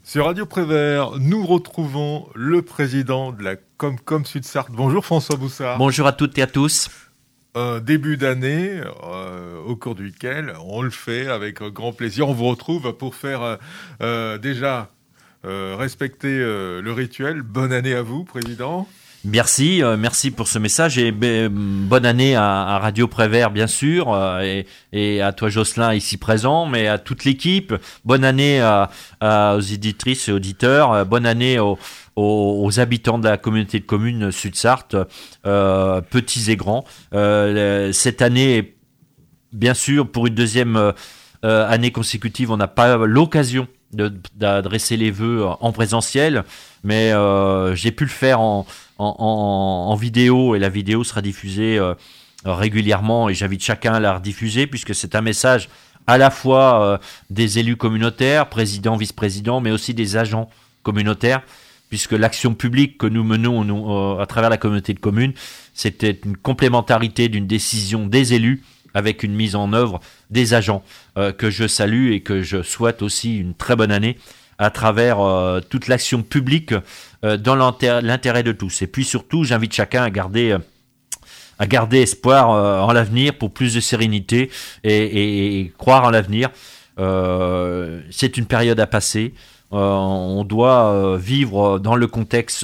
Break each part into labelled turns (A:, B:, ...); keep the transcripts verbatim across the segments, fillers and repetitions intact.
A: Sur Radio Prévert, nous retrouvons le président de la Comcom Sud-Sarthe. Bonjour François Boussard.
B: Bonjour à toutes et à tous.
A: Un début d'année euh, au cours duquel on le fait avec grand plaisir. On vous retrouve pour faire euh, déjà euh, respecter euh, le rituel. Bonne année à vous, président.
B: Merci, euh, merci pour ce message et b- bonne année à, à Radio Prévert bien sûr euh, et, et à toi Jocelyn ici présent, mais à toute l'équipe. Bonne année à, à, aux éditrices et auditeurs. Euh, bonne année aux, aux, aux habitants de la communauté de communes Sud-Sarthe, euh, petits et grands. Euh, cette année, bien sûr, pour une deuxième euh, année consécutive, on n'a pas l'occasion de, d'adresser les vœux en présentiel, mais euh, j'ai pu le faire en En, en, en vidéo, et la vidéo sera diffusée euh, régulièrement et j'invite chacun à la rediffuser puisque c'est un message à la fois euh, des élus communautaires, présidents, vice-présidents, mais aussi des agents communautaires, puisque l'action publique que nous menons nous, euh, à travers la communauté de communes, c'était une complémentarité d'une décision des élus avec une mise en œuvre des agents euh, que je salue et que je souhaite aussi une très bonne année à travers euh, toute l'action publique euh, dans l'intérêt, l'intérêt de tous. Et puis surtout, j'invite chacun à garder, euh, à garder espoir euh, en l'avenir pour plus de sérénité et, et, et croire en l'avenir. Euh, c'est une période à passer. Euh, on doit euh, vivre dans le contexte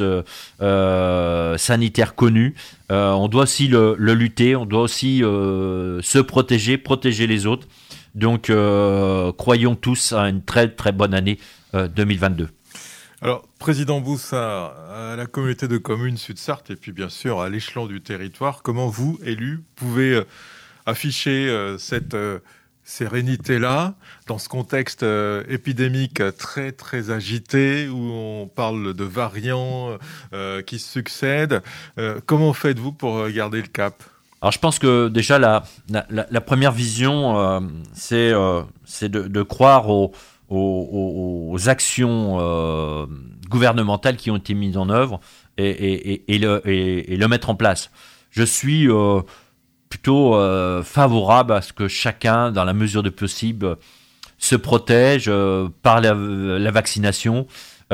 B: euh, sanitaire connu. Euh, on doit aussi le, le lutter. On doit aussi euh, se protéger, protéger les autres. Donc, euh, croyons tous à une très très bonne année euh, deux mille vingt-deux.
A: Alors, président Boussard, à la communauté de communes Sud-Sarthe et puis bien sûr à l'échelon du territoire, comment vous, élus, pouvez euh, afficher euh, cette euh, sérénité-là dans ce contexte euh, épidémique très très agité où on parle de variants euh, qui se succèdent. Euh, comment faites-vous pour garder le cap ?
B: Alors je pense que déjà la, la, la première vision, euh, c'est, euh, c'est de, de croire aux, aux, aux actions euh, gouvernementales qui ont été mises en œuvre et, et, et, et, le, et, et le mettre en place. Je suis euh, plutôt euh, favorable à ce que chacun, dans la mesure de possible, se protège euh, par la, la vaccination,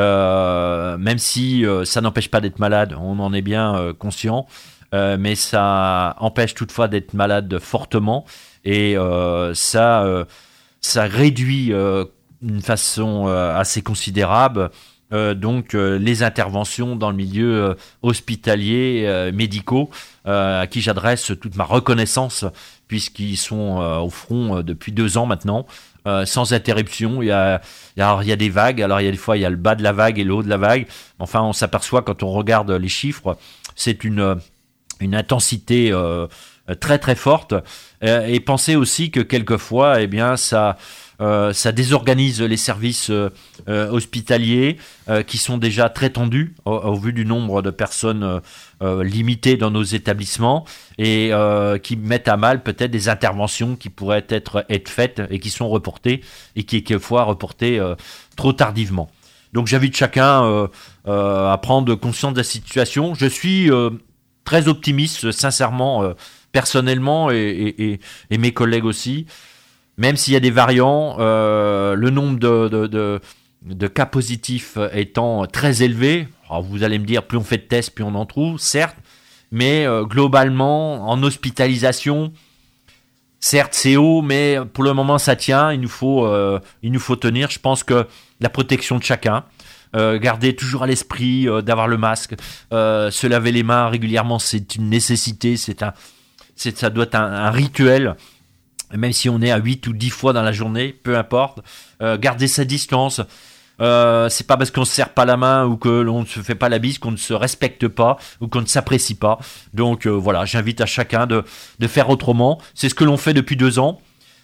B: euh, même si euh, ça n'empêche pas d'être malade, on en est bien euh, conscient. Euh, mais ça empêche toutefois d'être malade fortement et euh, ça, euh, ça réduit euh, d'une façon euh, assez considérable euh, donc euh, les interventions dans le milieu euh, hospitalier, euh, médicaux, euh, à qui j'adresse toute ma reconnaissance puisqu'ils sont euh, au front euh, depuis deux ans maintenant. Euh, sans interruption, il y a, alors il y a des vagues, alors il y a des fois il y a le bas de la vague et le haut de la vague. Enfin, on s'aperçoit quand on regarde les chiffres, c'est une une intensité euh, très très forte euh, et pensez aussi que quelquefois eh bien ça euh, ça désorganise les services euh, hospitaliers euh, qui sont déjà très tendus au, au vu du nombre de personnes euh, euh, limitées dans nos établissements et euh, qui mettent à mal peut-être des interventions qui pourraient être être faites et qui sont reportées et qui quelquefois reportées euh, trop tardivement. Donc j'invite chacun euh, euh, à prendre conscience de la situation. Je suis euh, très optimiste, sincèrement, euh, personnellement, et, et, et, et mes collègues aussi. Même s'il y a des variants, euh, le nombre de, de, de, de cas positifs étant très élevé, alors vous allez me dire, plus on fait de tests, plus on en trouve, certes, mais euh, globalement, en hospitalisation, certes c'est haut, mais pour le moment ça tient, il nous faut, euh, il nous faut tenir. Je pense que la protection de chacun, Euh, garder toujours à l'esprit euh, d'avoir le masque, euh, se laver les mains régulièrement, c'est une nécessité, c'est un, c'est, ça doit être un, un rituel, même si on est à huit ou dix fois dans la journée, peu importe, euh, garder sa distance, euh, c'est pas parce qu'on se serre pas la main ou que l'on ne se fait pas la bise qu'on ne se respecte pas ou qu'on ne s'apprécie pas. Donc euh, voilà, j'invite à chacun de, de faire autrement, c'est ce que l'on fait depuis deux ans.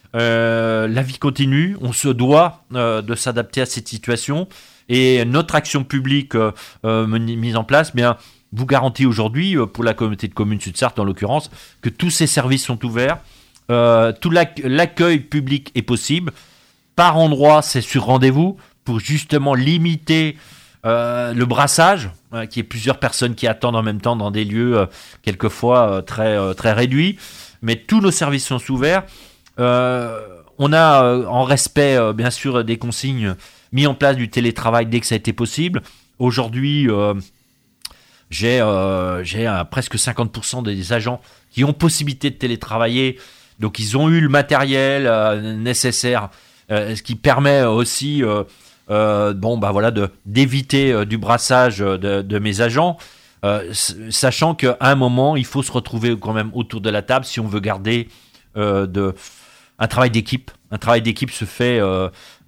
B: Euh, la vie continue, on se doit euh, de s'adapter à cette situation. Et notre action publique euh, euh, mise en place, bien, vous garantit aujourd'hui, euh, pour la communauté de communes Sud-Sarthe en l'occurrence, que tous ces services sont ouverts, euh, tout l'ac- l'accueil public est possible. Par endroit, c'est sur rendez-vous pour justement limiter euh, le brassage, euh, qu'il y ait plusieurs personnes qui attendent en même temps dans des lieux euh, quelquefois euh, très, euh, très réduits. Mais tous nos services sont ouverts. Euh, on a, euh, en respect euh, bien sûr des consignes, mis en place du télétravail dès que ça a été possible. Aujourd'hui, euh, j'ai, euh, j'ai euh, presque cinquante pour cent des agents qui ont possibilité de télétravailler. Donc, ils ont eu le matériel euh, nécessaire, euh, ce qui permet aussi euh, euh, bon, bah, voilà, de, d'éviter euh, du brassage de, de mes agents. Euh, sachant qu'à un moment, il faut se retrouver quand même autour de la table si on veut garder euh, de, un travail d'équipe. Un travail d'équipe se fait, euh,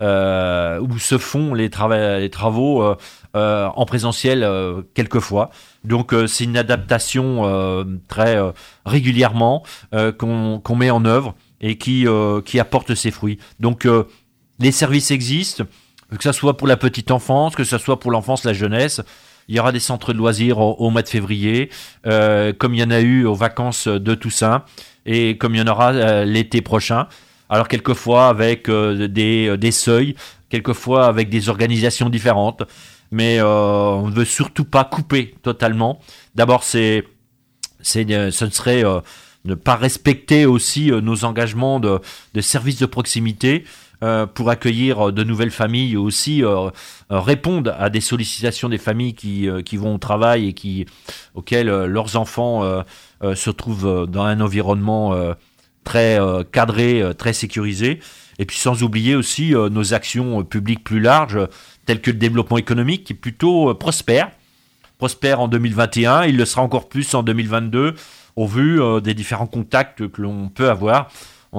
B: euh, où se font les, trava- les travaux euh, euh, en présentiel euh, quelquefois. Donc euh, c'est une adaptation euh, très euh, régulièrement euh, qu'on, qu'on met en œuvre et qui, euh, qui apporte ses fruits. Donc euh, les services existent, que ce soit pour la petite enfance, que ce soit pour l'enfance, la jeunesse. Il y aura des centres de loisirs au, au mois de février, euh, comme il y en a eu aux vacances de Toussaint, et comme il y en aura euh, l'été prochain. Alors quelquefois avec euh, des, des seuils, quelquefois avec des organisations différentes, mais euh, on ne veut surtout pas couper totalement. D'abord, c'est, c'est, euh, ce serait euh, ne pas respecter aussi euh, nos engagements de, de services de proximité, Euh, pour accueillir de nouvelles familles et aussi euh, euh, répondre à des sollicitations des familles qui, euh, qui vont au travail et qui, auxquelles euh, leurs enfants euh, euh, se trouvent dans un environnement euh, très euh, cadré, euh, très sécurisé. Et puis sans oublier aussi euh, nos actions euh, publiques plus larges, euh, telles que le développement économique qui est plutôt euh, prospère. Prospère en deux mille vingt et un, il le sera encore plus en deux mille vingt-deux au vu euh, des différents contacts que l'on peut avoir.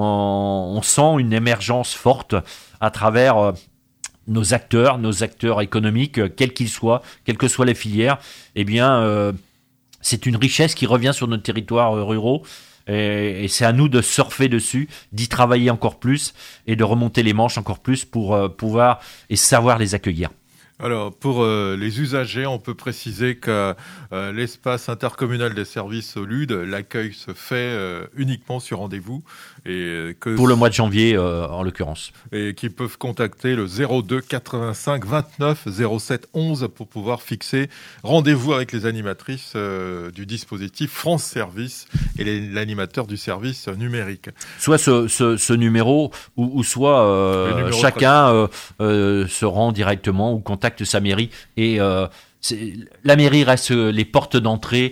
B: On, on sent une émergence forte à travers euh, nos acteurs, nos acteurs économiques, euh, quels qu'ils soient, quelles que soient les filières. Eh bien, euh, c'est une richesse qui revient sur nos territoires euh, ruraux. Et, et c'est à nous de surfer dessus, d'y travailler encore plus et de remonter les manches encore plus pour euh, pouvoir et savoir les accueillir.
A: Alors, pour euh, les usagers, on peut préciser que euh, l'espace intercommunal des services au Lude, l'accueil se fait euh, uniquement sur rendez-vous. Et que
B: pour le mois de janvier, euh, en l'occurrence.
A: Et qu'ils peuvent contacter le zéro deux quatre-vingt-cinq vingt-neuf zéro sept onze pour pouvoir fixer rendez-vous avec les animatrices euh, du dispositif France Service et les, l'animateur du service numérique.
B: Soit ce, ce, ce numéro, ou, ou soit euh, chacun euh, euh, se rend directement ou contacte sa mairie et euh, c'est, la mairie reste les portes d'entrée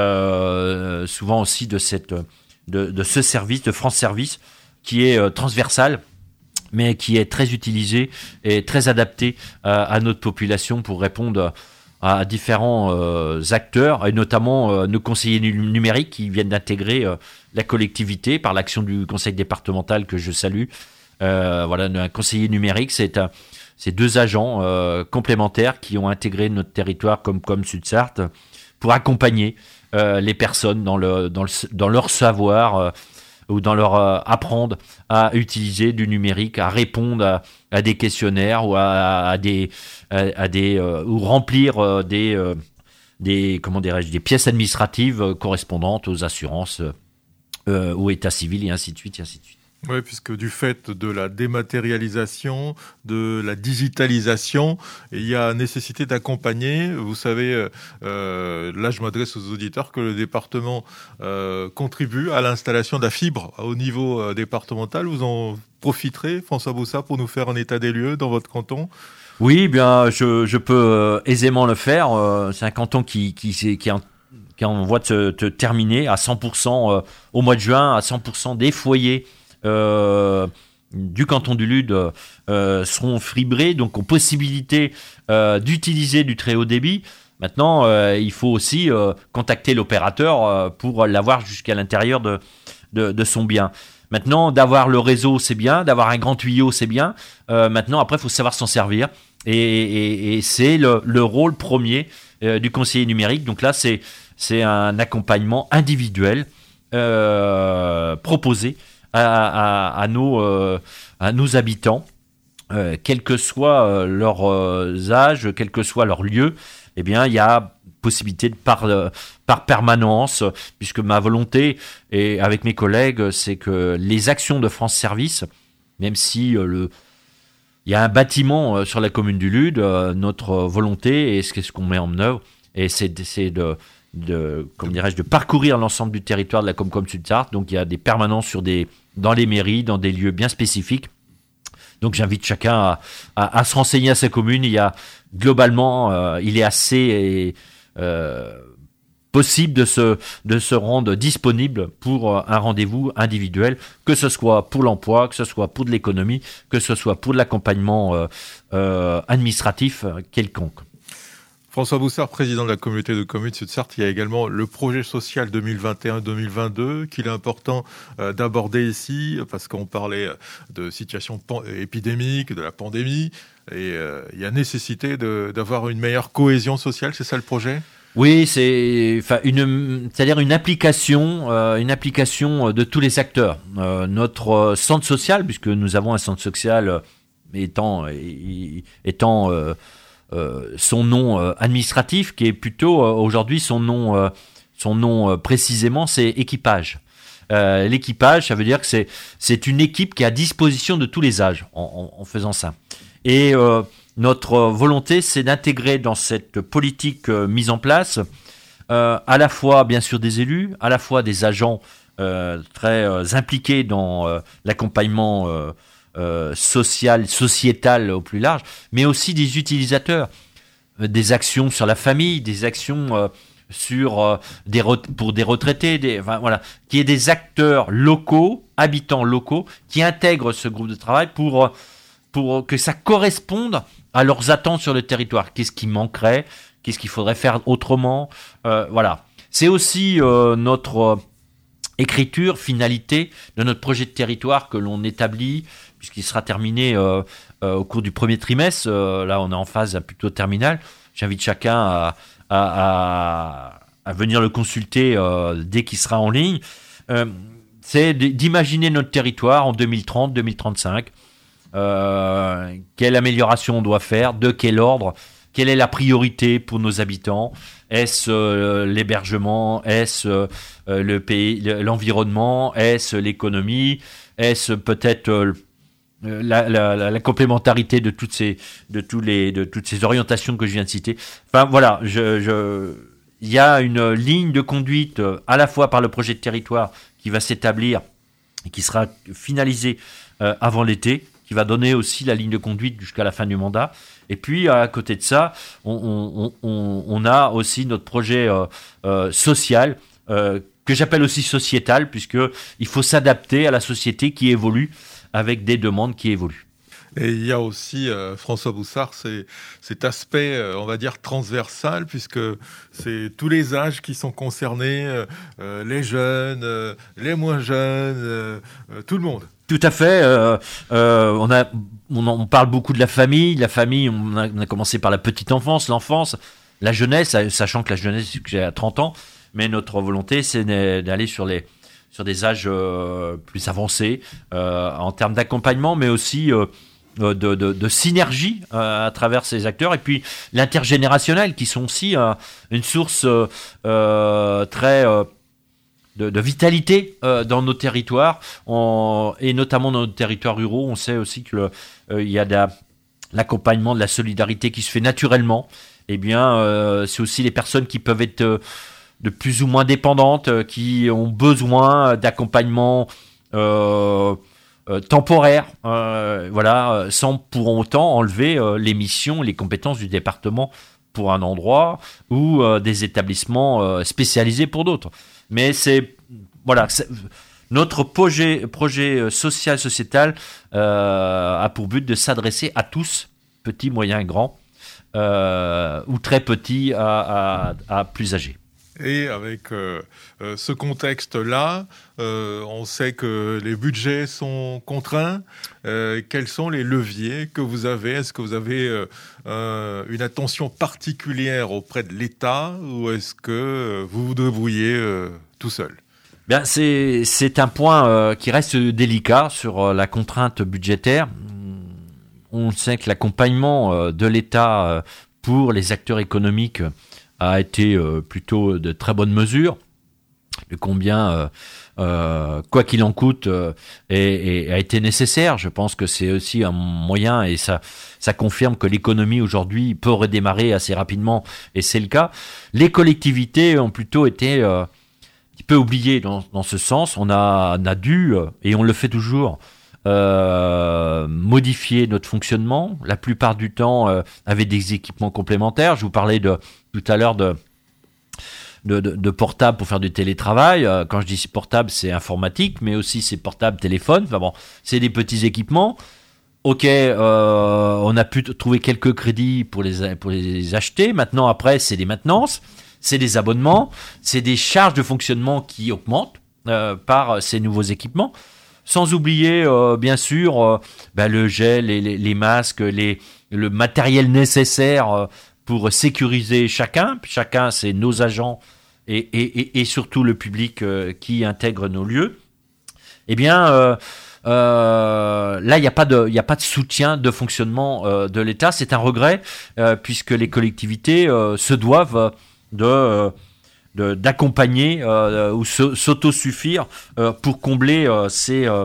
B: euh, souvent aussi de, cette, de, de ce service, de France Service, qui est euh, transversal mais qui est très utilisé et très adapté euh, à notre population pour répondre à différents euh, acteurs, et notamment euh, nos conseillers numériques qui viennent d'intégrer euh, la collectivité par l'action du conseil départemental que je salue. Euh, voilà, un conseiller numérique, c'est un Ces deux agents euh, complémentaires qui ont intégré notre territoire comme comme Sud-Sarthe pour accompagner euh, les personnes dans le dans le dans leur savoir euh, ou dans leur euh, apprendre à utiliser du numérique, à répondre à, à des questionnaires ou à, à des à, à des euh, ou remplir euh, des euh, des comment dirais-je des pièces administratives euh, correspondantes aux assurances, euh, au état civil et ainsi de suite et ainsi de suite.
A: Oui, puisque du fait de la dématérialisation, de la digitalisation, il y a nécessité d'accompagner. Vous savez, euh, là je m'adresse aux auditeurs, que le département euh, contribue à l'installation de la fibre au niveau euh, départemental. Vous en profiterez, François Boussat, pour nous faire un état des lieux dans votre canton ?
B: Oui, bien, je, je peux euh, aisément le faire. Euh, c'est un canton qui, qui, qui, qui est en qui est en voie de se de terminer à cent pour cent euh, au mois de juin, à cent pour cent des foyers Euh, du canton du Lude euh, seront fibrés, donc ont possibilité euh, d'utiliser du très haut débit. Maintenant, euh, il faut aussi euh, contacter l'opérateur euh, pour l'avoir jusqu'à l'intérieur de, de, de son bien. Maintenant, d'avoir le réseau, c'est bien, d'avoir un grand tuyau, c'est bien. Euh, maintenant, après, il faut savoir s'en servir. Et, et, et c'est le, le rôle premier euh, du conseiller numérique. Donc là, c'est, c'est un accompagnement individuel euh, proposé À, à, à, nos, euh, à nos habitants, euh, quel que soit euh, leur euh, âge, quel que soit leur lieu. Eh bien, il y a possibilité de par, euh, par permanence, puisque ma volonté, et avec mes collègues, c'est que les actions de France Service, même si euh, le, il y a un bâtiment euh, sur la commune du Lude, euh, notre volonté, et c'est ce qu'on met en œuvre, et c'est, c'est de... de, comment dirais-je, de parcourir l'ensemble du territoire de la Comcom Sud-Sarthe. Donc il y a des permanences sur des, dans les mairies, dans des lieux bien spécifiques. Donc j'invite chacun à, à, à se renseigner à sa commune. Il y a globalement, euh, il est assez euh, possible de se, de se rendre disponible pour un rendez-vous individuel, que ce soit pour l'emploi, que ce soit pour de l'économie, que ce soit pour de l'accompagnement euh, euh, administratif quelconque.
A: François Boussard, président de la communauté de communes Sud-Sarthe, il y a également le projet social deux mille vingt et un deux mille vingt-deux qu'il est important euh, d'aborder ici, parce qu'on parlait de situation pan- épidémique, de la pandémie, et euh, il y a nécessité de, d'avoir une meilleure cohésion sociale, c'est ça le projet ?
B: Oui, c'est, enfin, une, c'est-à-dire une application, euh, une application de tous les acteurs. Euh, notre centre social, puisque nous avons un centre social étant, étant euh, euh, son nom euh, administratif, qui est plutôt euh, aujourd'hui son nom, euh, son nom euh, précisément, c'est équipage. Euh, l'équipage, ça veut dire que c'est, c'est une équipe qui est à disposition de tous les âges en, en, en faisant ça. Et euh, notre volonté, c'est d'intégrer dans cette politique euh, mise en place euh, à la fois, bien sûr, des élus, à la fois des agents euh, très euh, impliqués dans euh, l'accompagnement euh, euh, social, sociétal au plus large, mais aussi des utilisateurs, euh, des actions sur la famille, des actions euh, sur euh, des re- pour des retraités, des, enfin, voilà, qui est des acteurs locaux, habitants locaux, qui intègrent ce groupe de travail pour pour que ça corresponde à leurs attentes sur le territoire. Qu'est-ce qui manquerait ? Qu'est-ce qu'il faudrait faire autrement ? euh, Voilà. C'est aussi euh, notre euh, écriture, finalité de notre projet de territoire que l'on établit, puisqu'il sera terminé euh, euh, au cours du premier trimestre. Euh, là, on est en phase plutôt terminale. J'invite chacun à, à, à, à venir le consulter euh, dès qu'il sera en ligne. Euh, c'est d'imaginer notre territoire en deux mille trente, deux mille trente-cinq. Euh, quelle amélioration on doit faire, de quel ordre, quelle est la priorité pour nos habitants, est-ce euh, l'hébergement, est-ce euh, le pays, l'environnement, est-ce l'économie, est-ce peut-être euh, la, la, la, la complémentarité de toutes ces, de tous les, de toutes ces orientations que je viens de citer. Enfin voilà, je, je, il y a une ligne de conduite à la fois par le projet de territoire qui va s'établir et qui sera finalisé euh, avant l'été, qui va donner aussi la ligne de conduite jusqu'à la fin du mandat. Et puis, à côté de ça, on, on, on, on a aussi notre projet euh, euh, social, euh, que j'appelle aussi sociétal, puisqu'il faut s'adapter à la société qui évolue, avec des demandes qui évoluent.
A: Et il y a aussi, euh, François Boussard, c'est, cet aspect, euh, on va dire, transversal, puisque c'est tous les âges qui sont concernés, euh, euh, les jeunes, euh, les moins jeunes, euh, euh, tout le monde.
B: Tout à fait. Euh, euh, on, a, on, on parle beaucoup de la famille. La famille, on a, on a commencé par la petite enfance, l'enfance, la jeunesse, sachant que la jeunesse, c'est à trente ans. Mais notre volonté, c'est d'aller sur, les, sur des âges euh, plus avancés euh, en termes d'accompagnement, mais aussi euh, de, de, de synergie euh, à travers ces acteurs. Et puis l'intergénérationnel, qui sont aussi euh, une source euh, très... Euh, De, de vitalité euh, dans nos territoires, on, et notamment dans nos territoires ruraux. On sait aussi qu'il euh, y a de la, l'accompagnement, de la solidarité qui se fait naturellement. Eh bien, euh, c'est aussi les personnes qui peuvent être euh, de plus ou moins dépendantes, euh, qui ont besoin d'accompagnement euh, euh, temporaire, euh, voilà, sans pour autant enlever euh, les missions, les compétences du département pour un endroit ou euh, des établissements euh, spécialisés pour d'autres. Mais c'est, voilà, c'est, notre projet, projet social, sociétal euh, a pour but de s'adresser à tous, petits, moyens, grands, euh, ou très petits à, à, à plus âgés.
A: Et avec euh, euh, ce contexte-là, euh, on sait que les budgets sont contraints. Euh, quels sont les leviers que vous avez ? Est-ce que vous avez euh, euh, une attention particulière auprès de l'État ou est-ce que vous vous débrouillez euh, tout seul ?
B: Bien, c'est, c'est un point euh, qui reste délicat sur euh, la contrainte budgétaire. On sait que l'accompagnement euh, de l'État euh, pour les acteurs économiques a été euh, plutôt de très bonnes mesures, de combien, euh, euh, quoi qu'il en coûte, euh, est, est, a été nécessaire. Je pense que c'est aussi un moyen, et ça, ça confirme que l'économie aujourd'hui peut redémarrer assez rapidement, et c'est le cas. Les collectivités ont plutôt été euh, un petit peu oubliées dans, dans ce sens. On a, on a dû, et on le fait toujours, euh, modifié notre fonctionnement. La plupart du temps, euh, avec des équipements complémentaires. Je vous parlais de, tout à l'heure de, de, de, de portables pour faire du télétravail. Euh, quand je dis portable, c'est informatique, mais aussi c'est portable, téléphone. Enfin bon, c'est des petits équipements. Ok, euh, on a pu t- trouver quelques crédits pour les, pour les acheter. Maintenant, après, c'est des maintenances, c'est des abonnements, c'est des charges de fonctionnement qui augmentent euh, par ces nouveaux équipements. Sans oublier, euh, bien sûr, euh, bah, le gel, les, les, les masques, les, le matériel nécessaire euh, pour sécuriser chacun. Chacun, c'est nos agents et, et, et, et surtout le public euh, qui intègre nos lieux. Eh bien, euh, euh, là, il n'y a pas de, il n'y a pas de soutien de fonctionnement euh, de l'État. C'est un regret euh, puisque les collectivités euh, se doivent de... Euh, De, d'accompagner euh, ou se, s'autosuffire euh, pour combler euh, ces, euh,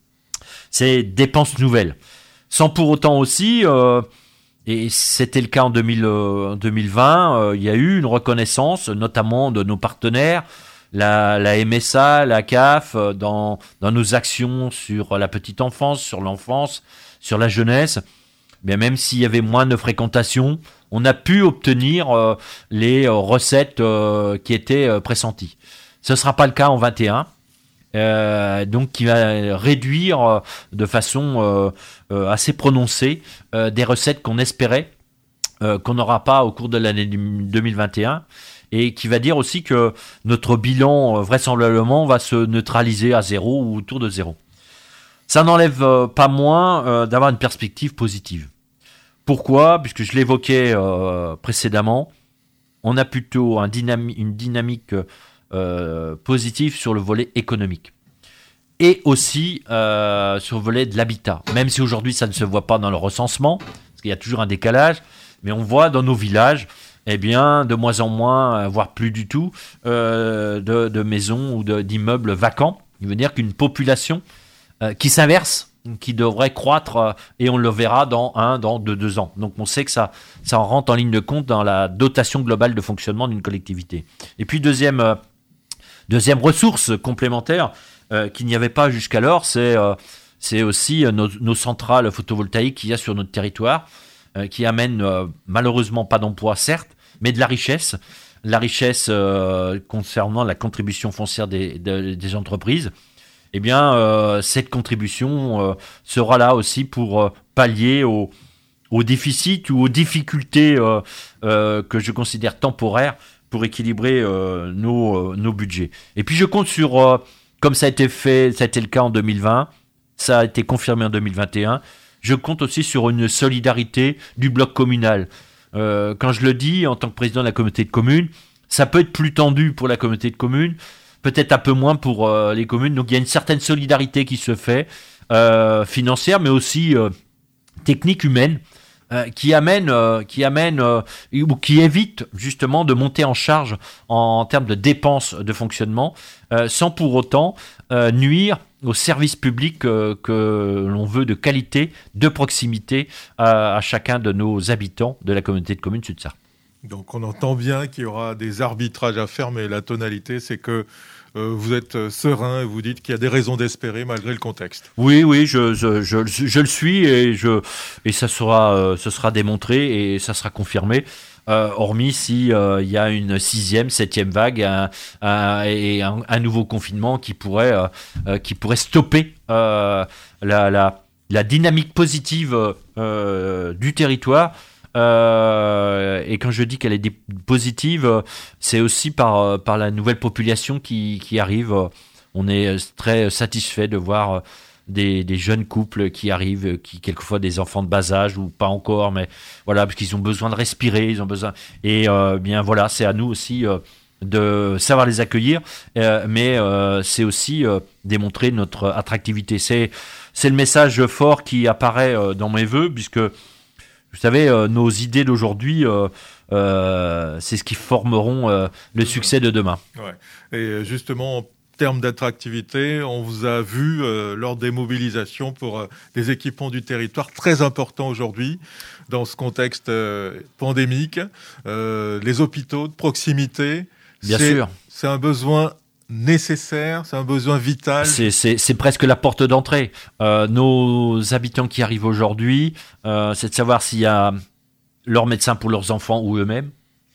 B: ces dépenses nouvelles. Sans pour autant aussi, euh, et c'était le cas en deux mille, euh, deux mille vingt, euh, il y a eu une reconnaissance, notamment de nos partenaires, la, la M S A, la C A F, euh, dans, dans nos actions sur la petite enfance, sur l'enfance, sur la jeunesse. Mais même s'il y avait moins de fréquentation, on a pu obtenir euh, les euh, recettes euh, qui étaient euh, pressenties. Ce ne sera pas le cas en vingt et un, euh, donc qui va réduire euh, de façon euh, euh, assez prononcée euh, des recettes qu'on espérait euh, qu'on n'aura pas au cours de l'année deux mille vingt et un, et qui va dire aussi que notre bilan euh, vraisemblablement va se neutraliser à zéro ou autour de zéro. Ça n'enlève euh, pas moins euh, d'avoir une perspective positive. Pourquoi ? Puisque je l'évoquais euh, précédemment, on a plutôt un dynami- une dynamique euh, positive sur le volet économique. Et aussi euh, sur le volet de l'habitat. Même si aujourd'hui ça ne se voit pas dans le recensement, parce qu'il y a toujours un décalage, mais on voit dans nos villages, eh bien, de moins en moins, voire plus du tout, euh, de, de maisons ou de, d'immeubles vacants. Il veut dire qu'une population euh, qui s'inverse, qui devrait croître euh, et on le verra dans un, dans deux, deux ans. Donc on sait que ça, ça en rentre en ligne de compte dans la dotation globale de fonctionnement d'une collectivité. Et puis deuxième, euh, deuxième ressource complémentaire euh, qu'il n'y avait pas jusqu'alors, c'est, euh, c'est aussi euh, nos, nos centrales photovoltaïques qu'il y a sur notre territoire, euh, qui amènent euh, malheureusement pas d'emploi, certes, mais de la richesse. La richesse euh, concernant la contribution foncière des, des, des entreprises. Eh bien, euh, cette contribution euh, sera là aussi pour euh, pallier au, au déficit ou aux difficultés euh, euh, que je considère temporaires pour équilibrer euh, nos, euh, nos budgets. Et puis, je compte sur, euh, comme ça a été fait, ça a été le cas en deux mille vingt, ça a été confirmé en deux mille vingt et un, je compte aussi sur une solidarité du bloc communal. Euh, quand je le dis, en tant que président de la communauté de communes, ça peut être plus tendu pour la communauté de communes, peut-être un peu moins pour euh, les communes. Donc il y a une certaine solidarité qui se fait, euh, financière, mais aussi euh, technique, humaine, euh, qui amène, euh, qui amène euh, ou qui évite justement de monter en charge en, en termes de dépenses de fonctionnement, euh, sans pour autant euh, nuire au service public euh, que l'on veut de qualité, de proximité à, à chacun de nos habitants de la communauté de communes Sud-Sarthe.
A: Donc on entend bien qu'il y aura des arbitrages à faire, mais la tonalité, c'est que euh, vous êtes serein et vous dites qu'il y a des raisons d'espérer malgré le contexte.
B: Oui, oui, je, je, je, je le suis et, je, et ça sera, euh, ce sera démontré et ça sera confirmé. Euh, hormis si euh, il y a une sixième, septième vague un, un, et un, un nouveau confinement qui pourrait, euh, euh, qui pourrait stopper euh, la, la, la dynamique positive euh, du territoire. Euh, et quand je dis qu'elle est dé- positive, c'est aussi par, par la nouvelle population qui, qui arrive. On est très satisfait de voir des, des jeunes couples qui arrivent, qui quelquefois des enfants de bas âge ou pas encore, mais voilà, parce qu'ils ont besoin de respirer, ils ont besoin. Et euh, bien voilà, c'est à nous aussi euh, de savoir les accueillir, euh, mais euh, c'est aussi euh, démontrer notre attractivité. C'est, c'est le message fort qui apparaît euh, dans mes vœux, puisque vous savez, euh, nos idées d'aujourd'hui, euh, euh, c'est ce qui formeront euh, le succès de demain.
A: Ouais. Et justement, en termes d'attractivité, on vous a vu euh, lors des mobilisations pour euh, des équipements du territoire très importants aujourd'hui dans ce contexte euh, pandémique. Euh, les hôpitaux de proximité,
B: Bien
A: c'est,
B: sûr.
A: c'est un besoin nécessaire, c'est un besoin vital.
B: C'est, c'est, c'est presque la porte d'entrée. Euh, nos habitants qui arrivent aujourd'hui, euh, c'est de savoir s'il y a leur médecin pour leurs enfants ou eux-mêmes,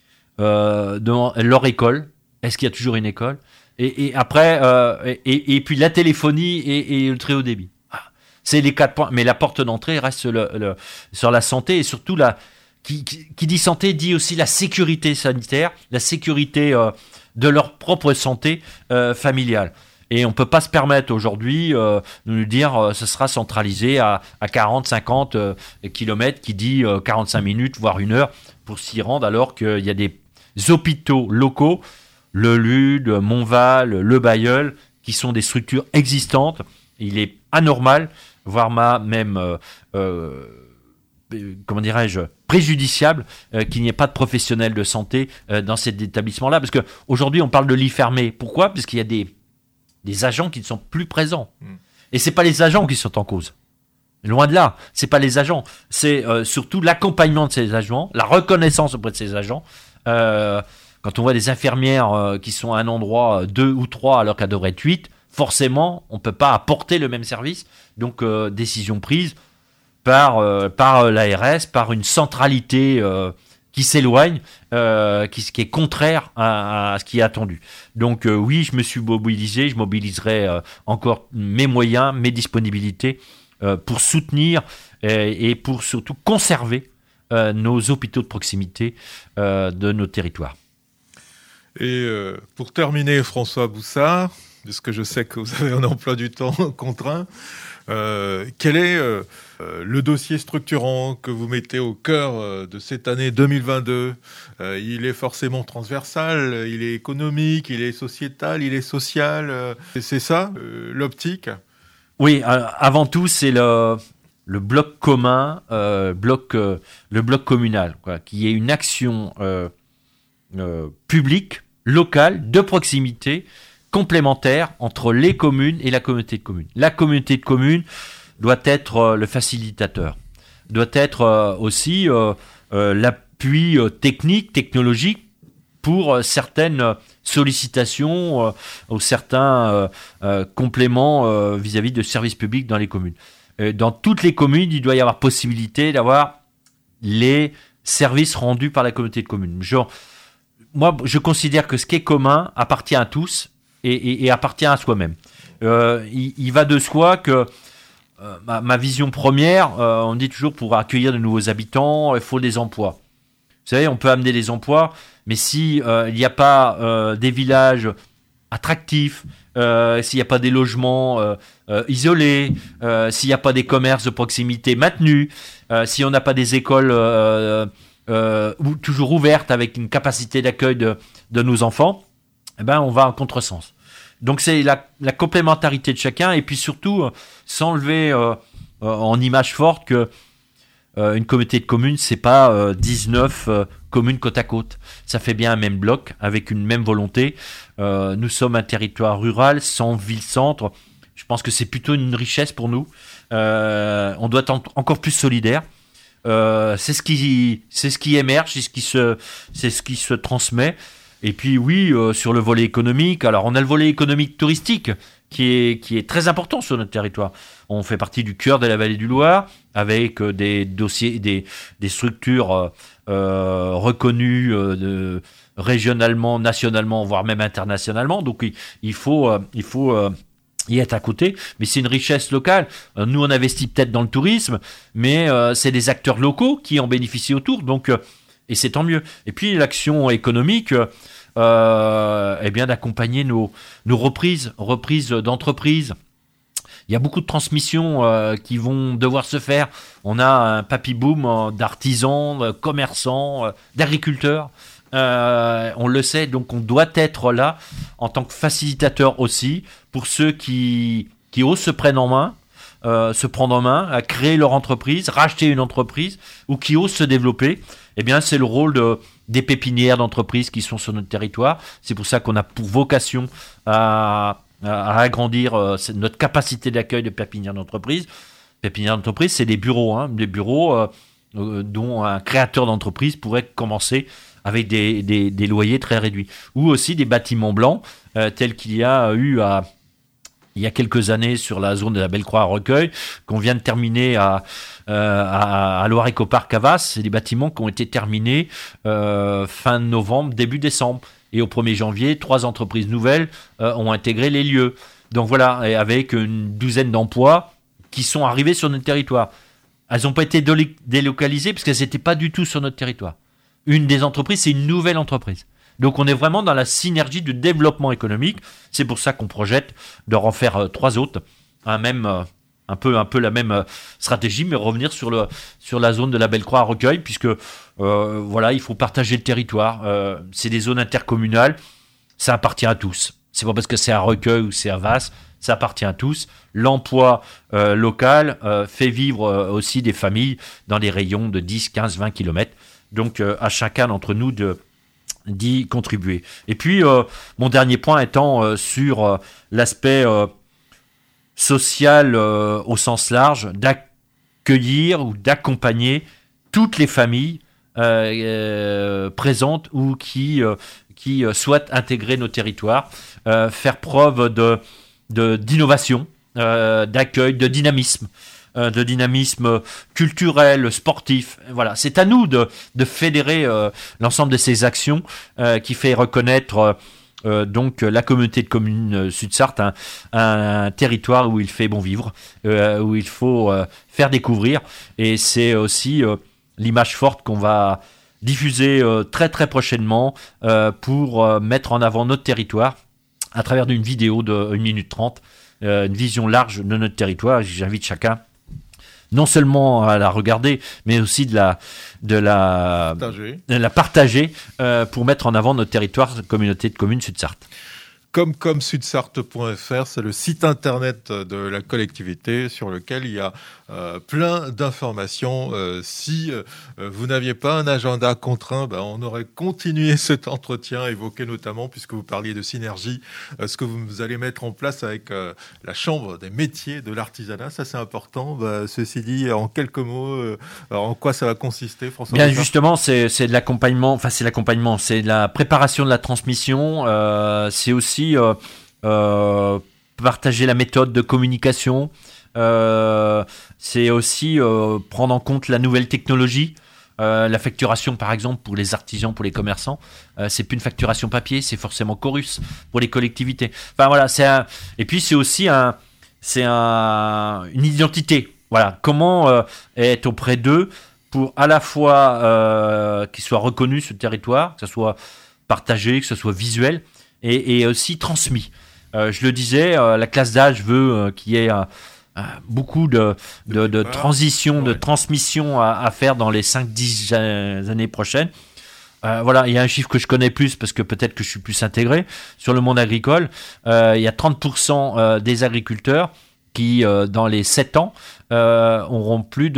B: euh, dans leur école, est-ce qu'il y a toujours une école, et, et après, euh, et, et puis la téléphonie et, et le très haut débit. C'est les quatre points, mais la porte d'entrée reste le, le, sur la santé et surtout la, qui, qui, qui dit santé dit aussi la sécurité sanitaire, la sécurité euh, de leur propre santé euh, familiale. Et on ne peut pas se permettre aujourd'hui euh, de nous dire euh, ce sera centralisé à, à quarante, cinquante euh, kilomètres, qui dit euh, quarante-cinq minutes, voire une heure pour s'y rendre, alors qu'il y a des hôpitaux locaux, le Lude, Montval, le Bailleul, qui sont des structures existantes. Il est anormal, voire même, euh, euh, comment dirais-je, préjudiciable euh, qu'il n'y ait pas de professionnels de santé euh, dans cet établissement-là. Parce qu'aujourd'hui, on parle de lits fermés. Pourquoi ? Parce qu'il y a des, des agents qui ne sont plus présents. Mmh. Et ce n'est pas les agents qui sont en cause. Loin de là, ce n'est pas les agents. C'est euh, surtout l'accompagnement de ces agents, la reconnaissance auprès de ces agents. Euh, quand on voit des infirmières euh, qui sont à un endroit euh, deux ou trois alors qu'elles devraient être huit, forcément, on ne peut pas apporter le même service. Donc, euh, décision prise par, euh, par l'A R S, par une centralité euh, qui s'éloigne, euh, qui, qui est contraire à, à ce qui est attendu. Donc, euh, oui, je me suis mobilisé, je mobiliserai euh, encore mes moyens, mes disponibilités euh, pour soutenir et, et pour surtout conserver euh, nos hôpitaux de proximité euh, de nos territoires.
A: Et euh, pour terminer, François Boussard, puisque je sais que vous avez un emploi du temps contraint, euh, quel est euh, le dossier structurant que vous mettez au cœur euh, de cette année deux mille vingt-deux ? euh, Il est forcément transversal, il est économique, il est sociétal, il est social. Euh, c'est ça, euh, l'optique ?
B: Oui, euh, avant tout, c'est le, le bloc commun, euh, bloc, euh, le bloc communal, quoi, qui est une action euh, euh, publique, locale, de proximité, complémentaire entre les communes et la communauté de communes. La communauté de communes doit être euh, le facilitateur, doit être euh, aussi euh, euh, l'appui euh, technique, technologique pour euh, certaines sollicitations euh, ou certains euh, euh, compléments euh, vis-à-vis de services publics dans les communes. Euh, dans toutes les communes, il doit y avoir possibilité d'avoir les services rendus par la communauté de communes. Genre, moi, je considère que ce qui est commun appartient à tous et, et, et appartient à soi-même. Euh, il, il va de soi que euh, ma, ma vision première, euh, on dit toujours pour accueillir de nouveaux habitants, il faut des emplois. Vous savez, on peut amener des emplois, mais si euh, il n'y a pas euh, des villages attractifs, euh, s'il n'y a pas des logements euh, euh, isolés, euh, s'il n'y a pas des commerces de proximité maintenus, euh, si on n'a pas des écoles euh, euh, toujours ouvertes avec une capacité d'accueil de, de nos enfants, eh ben on va en contresens. Donc c'est la, la complémentarité de chacun et puis surtout euh, s'enlever euh, euh, en image forte que euh, une communauté de communes c'est pas euh, dix-neuf euh, communes côte à côte. Ça fait bien un même bloc avec une même volonté. Euh, nous sommes un territoire rural sans ville-centre. Je pense que c'est plutôt une richesse pour nous. Euh, on doit être en, encore plus solidaire. Euh, c'est ce qui, c'est ce qui émerge, c'est ce qui se, c'est ce qui se transmet. Et puis oui, euh, sur le volet économique, alors on a le volet économique touristique qui est, qui est très important sur notre territoire. On fait partie du cœur de la vallée du Loir avec euh, des dossiers, des, des structures euh, euh, reconnues euh, de, régionalement, nationalement, voire même internationalement. Donc il, il faut, euh, il faut euh, y être à côté, mais c'est une richesse locale. Euh, nous, on investit peut-être dans le tourisme, mais euh, c'est des acteurs locaux qui en bénéficient autour. Donc euh, et c'est tant mieux. Et puis l'action économique, euh, eh bien d'accompagner nos, nos reprises, reprises d'entreprises. Il y a beaucoup de transmissions euh, qui vont devoir se faire. On a un papy boom euh, d'artisans, de commerçants, euh, d'agriculteurs. Euh, on le sait, donc on doit être là en tant que facilitateur aussi pour ceux qui, qui osent se prendre en main. Euh, se prendre en main, à créer leur entreprise, racheter une entreprise ou qui osent se développer. Eh bien, c'est le rôle de, des pépinières d'entreprises qui sont sur notre territoire. C'est pour ça qu'on a pour vocation à, à, à agrandir euh, notre capacité d'accueil de pépinières d'entreprises. Pépinières d'entreprises, c'est des bureaux. Hein, des bureaux, euh, euh, dont un créateur d'entreprise pourrait commencer avec des, des, des loyers très réduits. Ou aussi des bâtiments blancs, euh, tels qu'il y a eu à, il y a quelques années sur la zone de la Belle-Croix à Recueil, qu'on vient de terminer à, euh, à, à Loire-Ecoparc à Vasse. C'est des bâtiments qui ont été terminés euh, fin novembre, début décembre. Et au premier janvier, trois entreprises nouvelles euh, ont intégré les lieux. Donc voilà, et avec une douzaine d'emplois qui sont arrivés sur notre territoire. Elles n'ont pas été délocalisées parce qu'elles n'étaient pas du tout sur notre territoire. Une des entreprises, c'est une nouvelle entreprise. Donc on est vraiment dans la synergie du développement économique. C'est pour ça qu'on projette de en faire euh, trois autres, un, même, euh, un, peu, un peu la même euh, stratégie, mais revenir sur, le, sur la zone de la Belle-Croix à Recueil, puisque euh, voilà, il faut partager le territoire. Euh, c'est des zones intercommunales, ça appartient à tous. C'est pas parce que c'est à Recueil ou c'est à Vasse, ça appartient à tous. L'emploi euh, local euh, fait vivre euh, aussi des familles dans des rayons de dix, quinze, vingt kilomètres. Donc euh, à chacun d'entre nous de, d'y contribuer. Et puis euh, mon dernier point étant euh, sur euh, l'aspect euh, social euh, au sens large, d'accueillir ou d'accompagner toutes les familles euh, euh, présentes ou qui, euh, qui euh, souhaitent intégrer nos territoires, euh, faire preuve de, de, d'innovation, euh, d'accueil, de dynamisme. de dynamisme culturel, sportif. Voilà, c'est à nous de, de fédérer euh, l'ensemble de ces actions euh, qui fait reconnaître euh, donc la communauté de communes euh, Sud-Sarthe, un, un, un territoire où il fait bon vivre, euh, où il faut euh, faire découvrir. Et c'est aussi euh, l'image forte qu'on va diffuser euh, très très prochainement euh, pour euh, mettre en avant notre territoire à travers d'une vidéo de une minute trente, euh, une vision large de notre territoire. J'invite chacun non seulement à la regarder, mais aussi de la, de la,
A: partager,
B: de la partager euh, pour mettre en avant notre territoire, communauté de communes Sud-Sarthe.
A: Comcom Sudsarthe point F R, c'est le site internet de la collectivité sur lequel il y a euh, plein d'informations. Euh, si euh, vous n'aviez pas un agenda contraint, ben, on aurait continué cet entretien, évoqué notamment, puisque vous parliez de synergie, euh, ce que vous allez mettre en place avec euh, la Chambre des métiers de l'artisanat. Ça, c'est important. Ben, ceci dit, en quelques mots, euh, en quoi ça va consister, François?
B: Bien, justement, c'est, c'est de l'accompagnement, enfin, c'est l'accompagnement, c'est de la préparation de la transmission, euh, c'est aussi Euh, euh, partager la méthode de communication, euh, c'est aussi euh, prendre en compte la nouvelle technologie, euh, la facturation par exemple pour les artisans, pour les commerçants, euh, c'est plus une facturation papier, c'est forcément Chorus pour les collectivités. Enfin voilà, c'est un... et puis c'est aussi un, c'est un, une identité. Voilà, comment euh, être auprès d'eux pour à la fois euh, qu'ils soient reconnus sur le territoire, que ce soit partagé, que ce soit visuel. Et, et aussi transmis. Euh, je le disais, euh, la classe d'âge veut euh, qu'il y ait euh, euh, beaucoup de, de, de transition, ouais. de transmission à, à faire dans les cinq dix années prochaines. Euh, voilà, il y a un chiffre que je connais plus parce que peut-être que je suis plus intégré sur le monde agricole. Euh, il y a trente pour cent euh, des agriculteurs qui, euh, dans les sept ans, euh, auront plus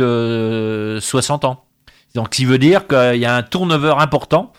B: de soixante ans. Donc, ce qui veut dire qu'il y a un turnover important.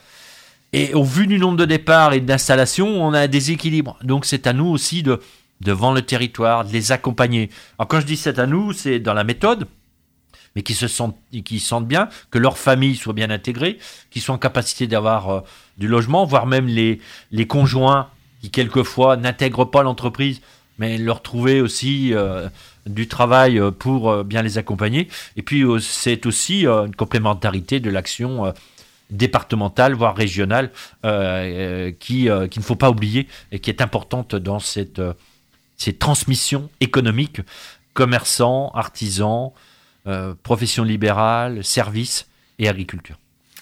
B: Et au vu du nombre de départs et d'installations, on a un déséquilibre. Donc c'est à nous aussi de, de vendre le territoire, de les accompagner. Alors quand je dis c'est à nous, c'est dans la méthode, mais qu'ils se sentent, qu'ils sentent bien, que leur famille soit bien intégrée, qu'ils soient en capacité d'avoir euh, du logement, voire même les, les conjoints qui quelquefois n'intègrent pas l'entreprise, mais leur trouver aussi euh, du travail pour euh, bien les accompagner. Et puis euh, c'est aussi euh, une complémentarité de l'action euh, départementale, voire régionale, euh, euh, qui, euh, qu'il ne faut pas oublier et qui est importante dans cette, euh, cette transmission économique, commerçants, artisans, euh, professions libérales, services et agriculture.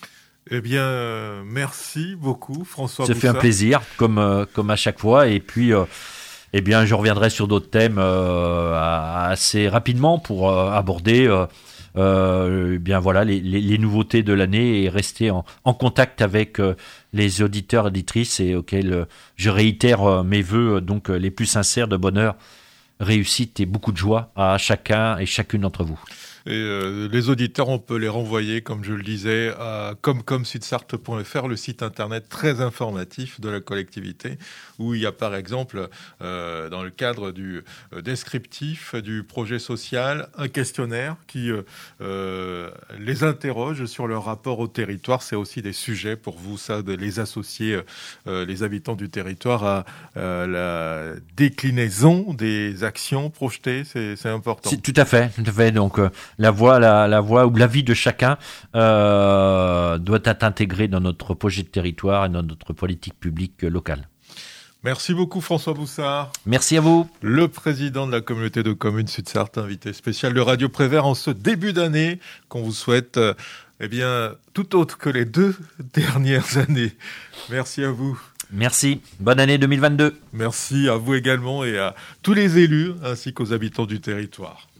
A: Eh bien, euh, merci beaucoup, François
B: Ça
A: Boussard.
B: fait un plaisir, comme, euh, comme à chaque fois. Et puis, euh, eh bien, je reviendrai sur d'autres thèmes euh, assez rapidement pour euh, aborder euh, Euh, eh bien voilà les, les, les nouveautés de l'année et rester en, en contact avec euh, les auditeurs et auditrices et auxquels euh, je réitère euh, mes vœux euh, donc euh, les plus sincères de bonheur, réussite et beaucoup de joie à chacun et chacune d'entre vous.
A: Et euh, les auditeurs, on peut les renvoyer, comme je le disais, à comcom sud sarthe point f r, le site internet très informatif de la collectivité, où il y a par exemple, euh, dans le cadre du euh, descriptif du projet social, un questionnaire qui euh, euh, les interroge sur leur rapport au territoire. C'est aussi des sujets pour vous, ça, de les associer, euh, les habitants du territoire, à euh, la déclinaison des actions projetées. C'est, c'est important.
B: C'est, tout à fait, tout à fait. Donc, euh, la voix, la, la voix ou l'avis de chacun euh, doit être intégré dans notre projet de territoire et dans notre politique publique locale.
A: Merci beaucoup François Boussard.
B: Merci à vous.
A: Le président de la communauté de communes Sud-Sarthe, invité spécial de Radio Prévert en ce début d'année, qu'on vous souhaite euh, eh bien, tout autre que les deux dernières années. Merci à vous.
B: Merci. Bonne année deux mille vingt-deux.
A: Merci à vous également et à tous les élus ainsi qu'aux habitants du territoire.